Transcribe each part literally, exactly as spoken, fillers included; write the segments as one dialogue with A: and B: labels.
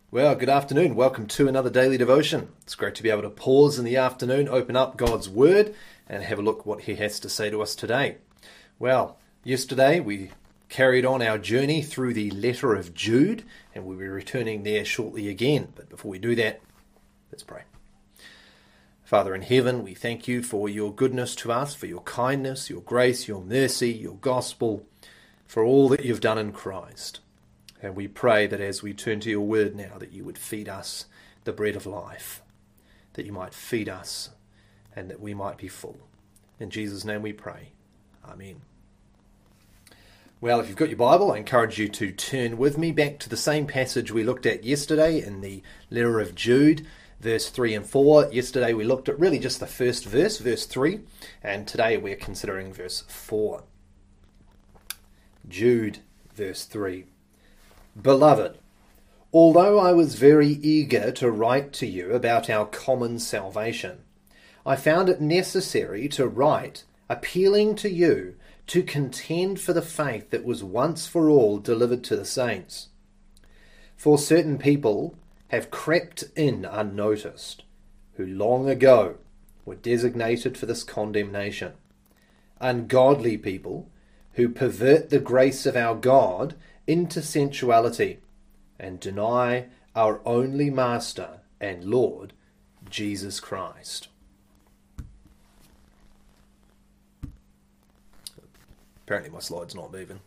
A: Well, good afternoon. Welcome to another daily devotion. It's great to be able to pause in the afternoon, open up God's Word, and have a look what He has to say to us today. Well, yesterday we carried on our journey through the letter of Jude, and we'll be returning there shortly again. But before we do that, let's pray. Father in heaven, we thank you for your goodness to us, for your kindness, your grace, your mercy, your gospel, for all that you've done in Christ. And we pray that as we turn to your word now, that you would feed us the bread of life, that you might feed us and that we might be full. In Jesus' name we pray. Amen. Well, if you've got your Bible, I encourage you to turn with me back to the same passage we looked at yesterday in the letter of Jude, verse three and four. Yesterday we looked at really just the first verse, verse three, and today we're considering verse four. Jude, verse three. Beloved, although I was very eager to write to you about our common salvation, I found it necessary to write, appealing to you to contend for the faith that was once for all delivered to the saints. For certain people have crept in unnoticed, who long ago were designated for this condemnation. Ungodly people who pervert the grace of our God into sensuality and deny our only Master and Lord, Jesus Christ. Apparently my slide's not moving.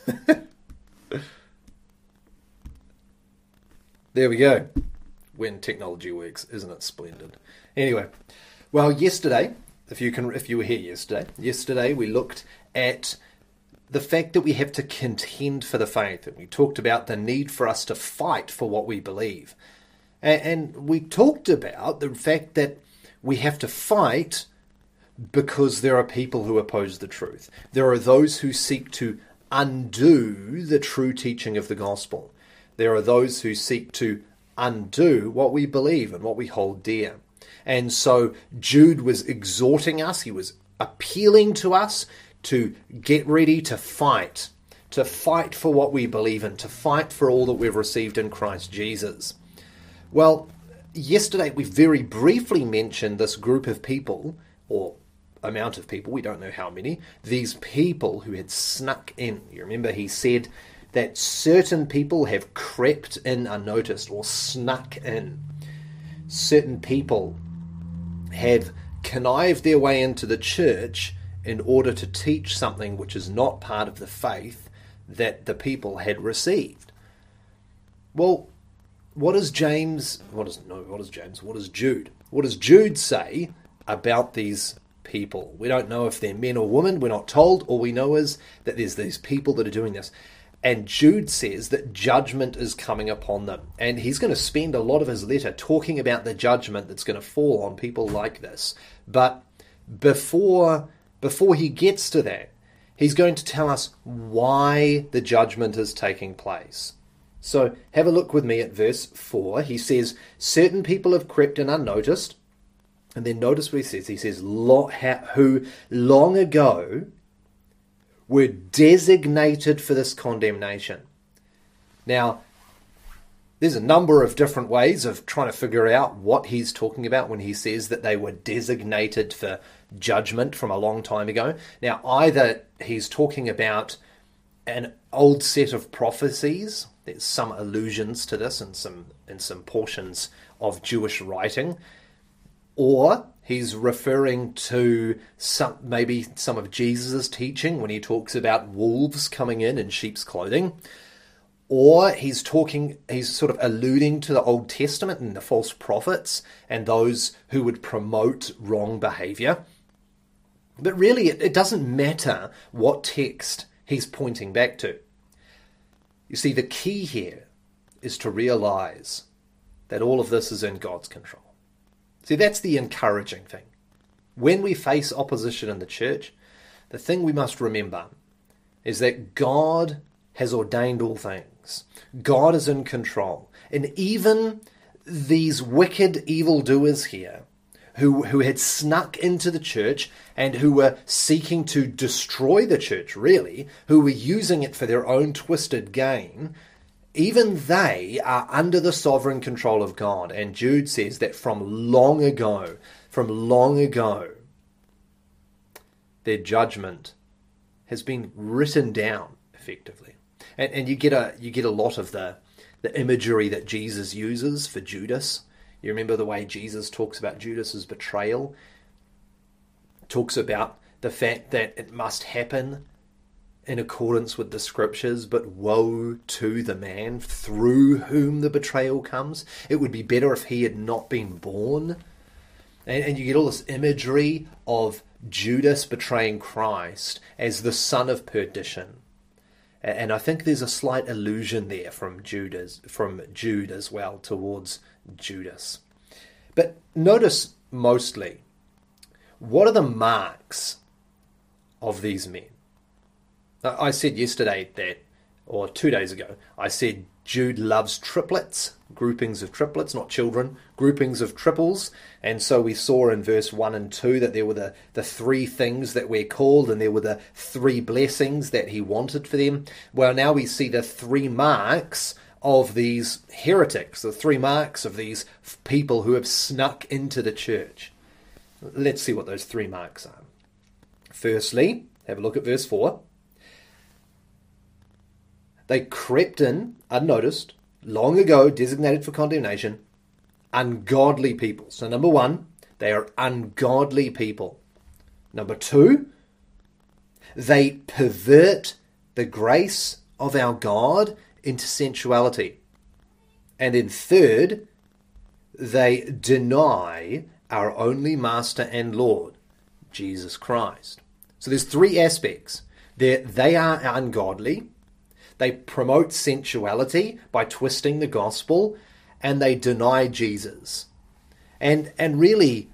A: There we go. When technology works, isn't it splendid? Anyway, well, yesterday, if you can, if you were here yesterday, yesterday we looked at the fact that we have to contend for the faith, and we talked about the need for us to fight for what we believe. And we talked about the fact that we have to fight because there are people who oppose the truth. There are those who seek to undo the true teaching of the gospel. There are those who seek to undo what we believe and what we hold dear. And so Jude was exhorting us, he was appealing to us to get ready to fight, to fight for what we believe in, to fight for all that we've received in Christ Jesus. Well, yesterday we very briefly mentioned this group of people, or amount of people, we don't know how many, these people who had snuck in. You remember he said that certain people have crept in unnoticed, or snuck in. Certain people have connived their way into the church in order to teach something which is not part of the faith that the people had received. Well, what does James, what does, no, what does James, what does Jude, what does Jude say about these people? We don't know if they're men or women, we're not told. All we know is that there's these people that are doing this. And Jude says that judgment is coming upon them. And he's going to spend a lot of his letter talking about the judgment that's going to fall on people like this. But before Before he gets to that, he's going to tell us why the judgment is taking place. So have a look with me at verse four. He says, certain people have crept in unnoticed. And then notice what he says. He says, who long ago were designated for this condemnation. Now, there's a number of different ways of trying to figure out what he's talking about when he says that they were designated for judgment from a long time ago. Now, either he's talking about an old set of prophecies. There's some allusions to this in some in some portions of Jewish writing, or he's referring to some maybe some of Jesus' teaching when he talks about wolves coming in in sheep's clothing. Or he's talking, he's sort of alluding to the Old Testament and the false prophets and those who would promote wrong behavior. But really, it, it doesn't matter what text he's pointing back to. You see, the key here is to realize that all of this is in God's control. See, that's the encouraging thing. When we face opposition in the church, the thing we must remember is that God has ordained all things. God is in control. And even these wicked evildoers here, who, who had snuck into the church and who were seeking to destroy the church, really, who were using it for their own twisted gain, even they are under the sovereign control of God. And Jude says that from long ago, from long ago, their judgment has been written down effectively. And, and you get a you get a lot of the, the imagery that Jesus uses for Judas. You remember the way Jesus talks about Judas's betrayal? Talks about the fact that it must happen in accordance with the scriptures, but woe to the man through whom the betrayal comes. It would be better if he had not been born. And, and you get all this imagery of Judas betraying Christ as the son of perdition. And I think there's a slight allusion there from Judas, from Jude as well towards Judas. But notice mostly, what are the marks of these men? I said yesterday that, or two days ago, I said Jude loves triplets, groupings of triplets, not children, groupings of triples. And so we saw in verse one and two that there were the, the three things that we're called, and there were the three blessings that he wanted for them. Well, now we see the three marks of these heretics, the three marks of these people who have snuck into the church. Let's see what those three marks are. Firstly, have a look at verse four. They crept in, unnoticed, long ago designated for condemnation, ungodly people. So number one, they are ungodly people. Number two, they pervert the grace of our God into sensuality. And then third, they deny our only Master and Lord, Jesus Christ. So there's three aspects. They're, they are ungodly. They promote sensuality by twisting the gospel, and they deny Jesus. And and really,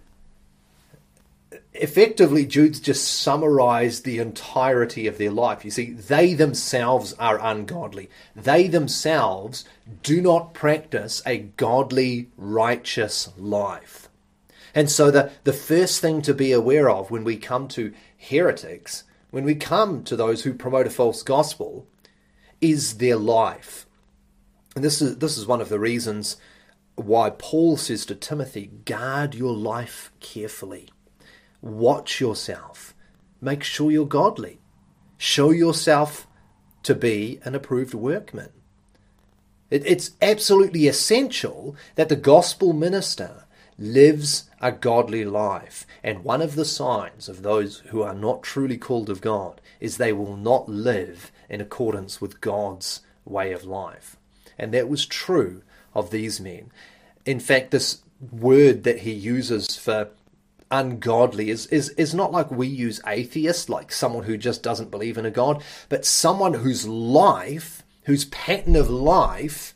A: effectively, Jude's just summarized the entirety of their life. You see, they themselves are ungodly. They themselves do not practice a godly, righteous life. And so the, the first thing to be aware of when we come to heretics, when we come to those who promote a false gospel, is their life. And this is this is one of the reasons why Paul says to Timothy, guard your life carefully. Watch yourself. Make sure you're godly. Show yourself to be an approved workman. It, it's absolutely essential that the gospel minister lives a godly life. And one of the signs of those who are not truly called of God is they will not live in accordance with God's way of life. And that was true of these men. In fact, this word that he uses for ungodly is, is, is not like we use atheist, like someone who just doesn't believe in a God, but someone whose life, whose pattern of life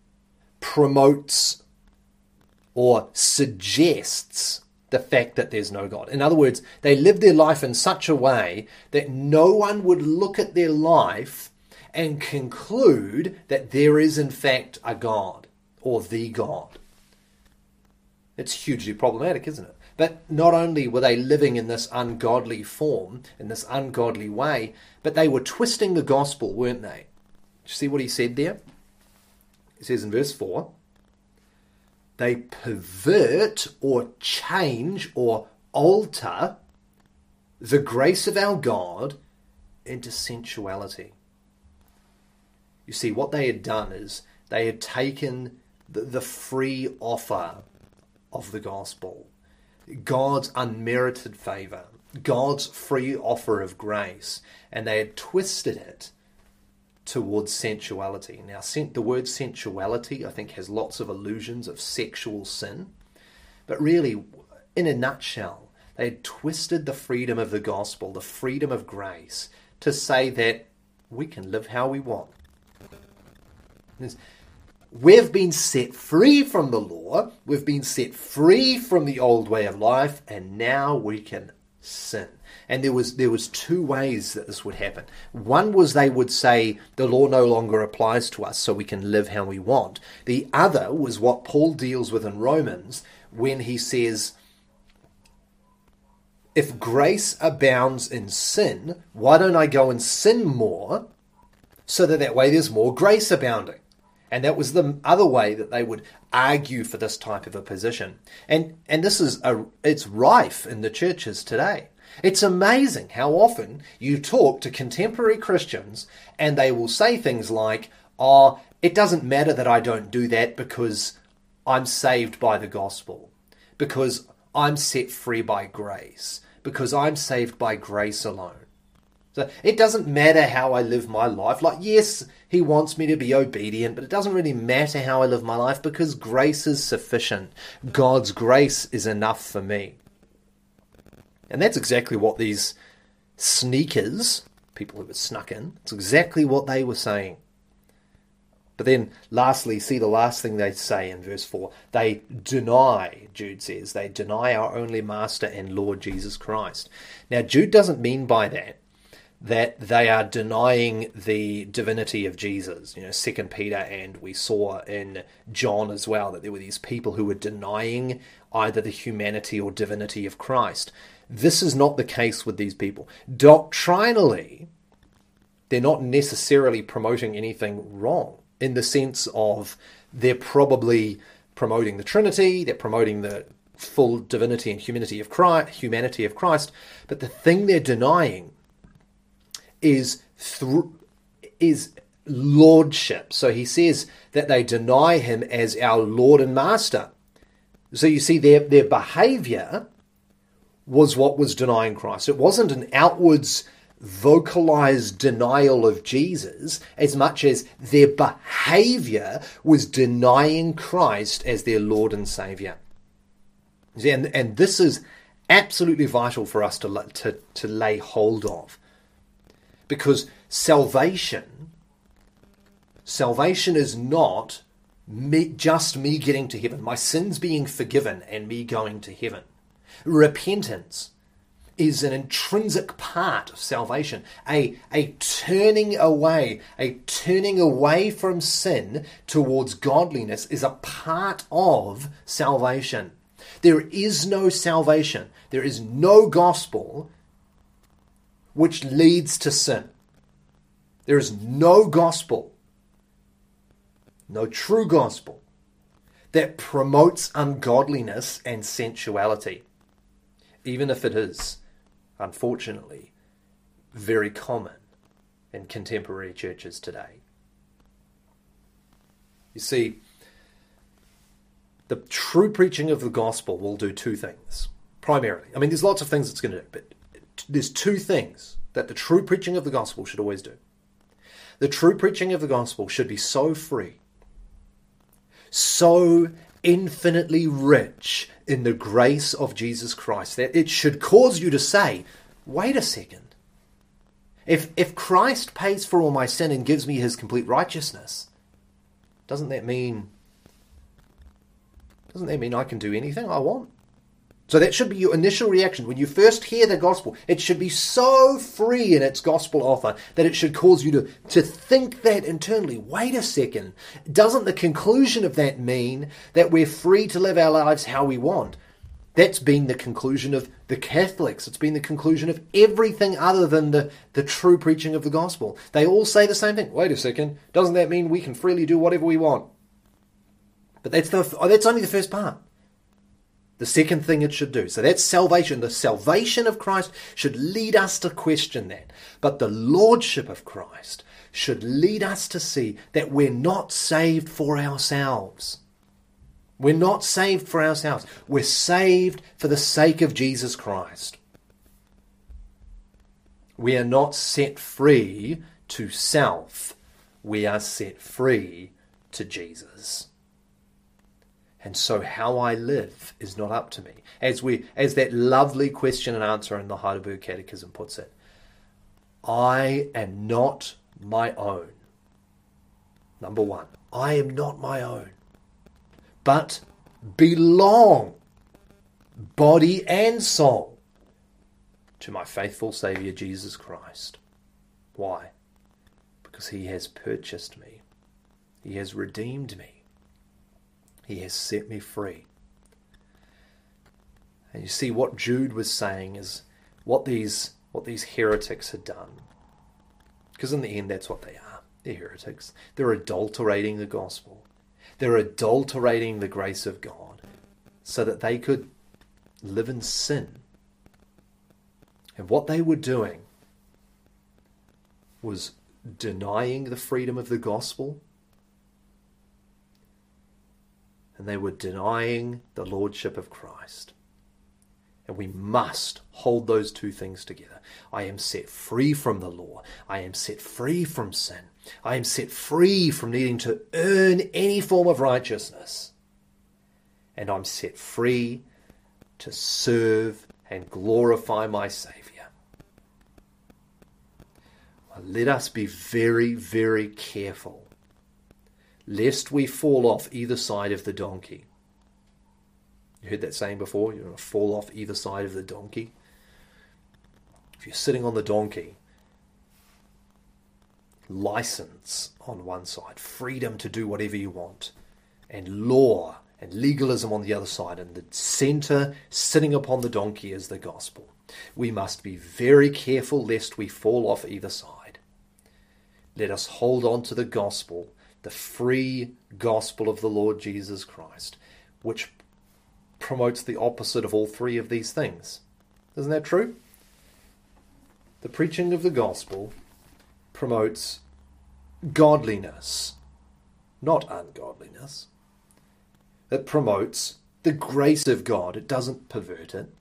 A: promotes or suggests the fact that there's no God. In other words, they live their life in such a way that no one would look at their life and conclude that there is in fact a God or the God. It's hugely problematic, isn't it? But not only were they living in this ungodly form, in this ungodly way, but they were twisting the gospel, weren't they? Did you see what he said there? He says in verse four, they pervert or change or alter the grace of our God into sensuality. You see, what they had done is they had taken the, the free offer of the gospel, God's unmerited favour, God's free offer of grace, and they had twisted it towards sensuality. Now, the word sensuality, I think, has lots of allusions of sexual sin. But really, in a nutshell, they had twisted the freedom of the gospel, the freedom of grace, to say that we can live how we want. We've been set free from the law, we've been set free from the old way of life, and now we can sin. And there was there was two ways that this would happen. One was they would say the law no longer applies to us, so we can live how we want. The other was what Paul deals with in Romans when he says, if grace abounds in sin, why don't I go and sin more so that that way there's more grace abounding? And that was the other way that they would argue for this type of a position. And and this is a it's rife in the churches today. It's amazing how often you talk to contemporary Christians and they will say things like, oh, it doesn't matter that I don't do that because I'm saved by the gospel, because I'm set free by grace, because I'm saved by grace alone. So it doesn't matter how I live my life. Like, yes, he wants me to be obedient, but it doesn't really matter how I live my life because grace is sufficient. God's grace is enough for me. And that's exactly what these sneakers, people who were snuck in, it's exactly what they were saying. But then lastly, see the last thing they say in verse four. They deny, Jude says, they deny our only Master and Lord Jesus Christ. Now, Jude doesn't mean by that that they are denying the divinity of Jesus. You know, Second Peter, and we saw in John as well that there were these people who were denying either the humanity or divinity of Christ. This is not the case with these people. Doctrinally, they're not necessarily promoting anything wrong in the sense of they're probably promoting the Trinity, they're promoting the full divinity and humanity of Christ, humanity of Christ, but the thing they're denying is through is lordship. So he says that they deny him as our Lord and Master. So you see, their their behavior was what was denying Christ. It wasn't an outwards vocalized denial of Jesus as much as their behavior was denying Christ as their Lord and Savior. And, and this is absolutely vital for us to, to, to lay hold of. Because salvation, salvation is not me, just me getting to heaven, my sins being forgiven and me going to heaven. Repentance is an intrinsic part of salvation, a, a turning away, a turning away from sin towards godliness is a part of salvation. There is no salvation, there is no gospel which leads to sin. There is no gospel, no true gospel, that promotes ungodliness and sensuality, even if it is, unfortunately, very common in contemporary churches today. You see, the true preaching of the gospel will do two things, primarily. I mean, there's lots of things it's going to do, but there's two things that the true preaching of the gospel should always do. The true preaching of the gospel should be so free, so infinitely rich in the grace of Jesus Christ that it should cause you to say, wait a second. If, if Christ pays for all my sin and gives me his complete righteousness, doesn't that mean, doesn't that mean I can do anything I want? So that should be your initial reaction. When you first hear the gospel, it should be so free in its gospel offer that it should cause you to, to think that internally. Wait a second. Doesn't the conclusion of that mean that we're free to live our lives how we want? That's been the conclusion of the Catholics. It's been the conclusion of everything other than the, the true preaching of the gospel. They all say the same thing. Wait a second. Doesn't that mean we can freely do whatever we want? But that's the that's only the first part. The second thing it should do. So that's salvation. The salvation of Christ should lead us to question that. But the lordship of Christ should lead us to see that we're not saved for ourselves. We're not saved for ourselves. We're saved for the sake of Jesus Christ. We are not set free to self. We are set free to Jesus. And so how I live is not up to me. As we, as that lovely question and answer in the Heidelberg Catechism puts it, I am not my own. Number one, I am not my own, but belong, body and soul, to my faithful Saviour Jesus Christ. Why? Because he has purchased me. He has redeemed me. He has set me free. And you see, what Jude was saying is what these what these heretics had done. Because in the end, that's what they are. They're heretics. They're adulterating the gospel. They're adulterating the grace of God so that they could live in sin. And what they were doing was denying the freedom of the gospel, and they were denying the lordship of Christ. And we must hold those two things together. I am set free from the law. I am set free from sin. I am set free from needing to earn any form of righteousness. And I'm set free to serve and glorify my Saviour. Well, let us be very, very careful lest we fall off either side of the donkey. You heard that saying before? You're going to fall off either side of the donkey. If you're sitting on the donkey, license on one side, freedom to do whatever you want, and law and legalism on the other side, and the centre sitting upon the donkey is the gospel. We must be very careful lest we fall off either side. Let us hold on to the gospel, the free gospel of the Lord Jesus Christ, which promotes the opposite of all three of these things. Isn't that true? The preaching of the gospel promotes godliness, not ungodliness. It promotes the grace of God. It doesn't pervert it.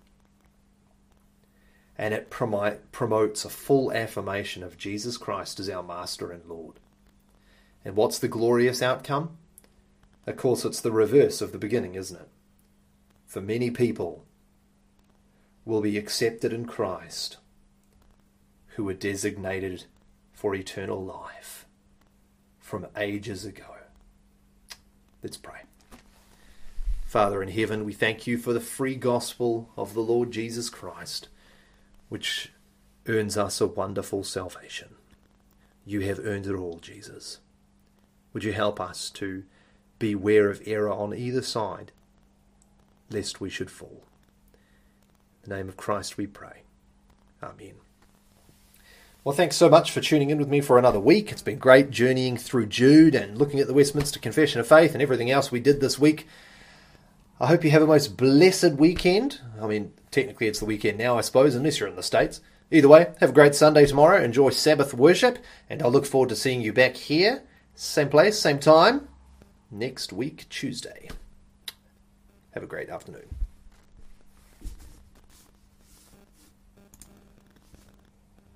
A: And it promi- promotes a full affirmation of Jesus Christ as our Master and Lord. And what's the glorious outcome? Of course, it's the reverse of the beginning, isn't it? For many people will be accepted in Christ who were designated for eternal life from ages ago. Let's pray. Father in heaven, we thank you for the free gospel of the Lord Jesus Christ, which earns us a wonderful salvation. You have earned it all, Jesus. Would you help us to beware of error on either side, lest we should fall. In the name of Christ we pray. Amen. Well, thanks so much for tuning in with me for another week. It's been great journeying through Jude and looking at the Westminster Confession of Faith and everything else we did this week. I hope you have a most blessed weekend. I mean, technically it's the weekend now, I suppose, unless you're in the States. Either way, have a great Sunday tomorrow. Enjoy Sabbath worship, and I'll look forward to seeing you back here, same place, same time, next week, Tuesday. Have a great afternoon.